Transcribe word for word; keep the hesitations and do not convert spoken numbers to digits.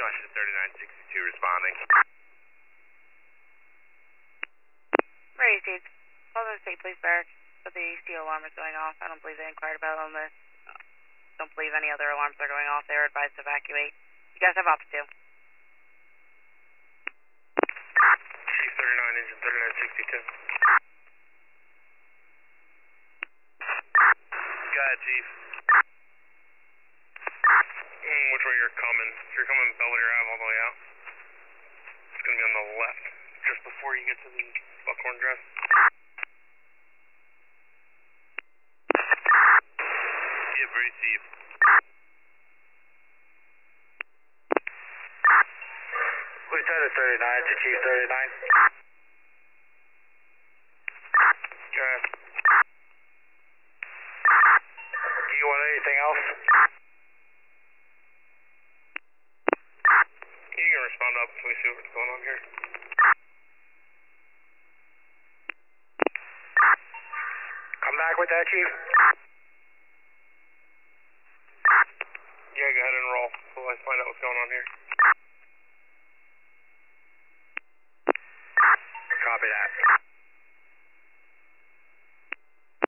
Washington thirty-nine sixty-two responding. Ready, Steve. Call the state police barracks, but the A C alarm is going off. I don't believe they inquired about it on this. Don't believe any other alarms are going off. They were advised to evacuate. You guys have ops too. Chief thirty-nine, engine thirty-nine sixty-two. Go ahead, Chief. Mm, which way you're coming? If you're coming Belvedere Ave all the way out, it's going to be on the left, just before you get to the Buckhorn Drive. Yeah, receive. Lieutenant thirty-nine to Chief thirty-nine. Okay. Do you want anything else? You can respond up until we see what's going on here. Come back with that, Chief. Yeah, go ahead and roll. So let's find out what's going on here.